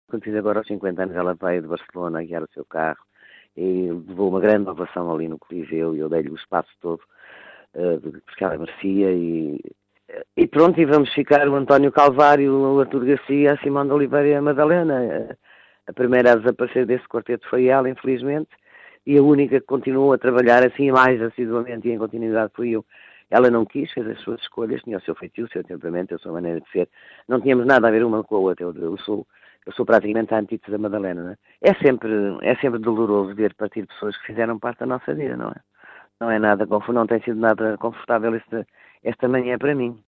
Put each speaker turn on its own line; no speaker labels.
Quando fiz agora aos 50 anos, ela veio de Barcelona a guiar o seu carro e levou uma grande ovação ali no Coliseu e eu dei-lhe o espaço todo porque ela merecia e pronto, e vamos ficar o António Calvário, o Artur Garcia, a Simone de Oliveira e a Madalena. A primeira a desaparecer desse quarteto foi ela, infelizmente, e a única que continuou a trabalhar assim mais assiduamente e em continuidade fui eu. Ela não quis, fez as suas escolhas, tinha o seu feitio, o seu temperamento, a sua maneira de ser. Não tínhamos nada a ver uma com a outra. Eu sou praticamente a antítese da Madalena, não é? É sempre doloroso ver partir pessoas que fizeram parte da nossa vida, não é? Não é nada, não tem sido nada confortável esta manhã para mim.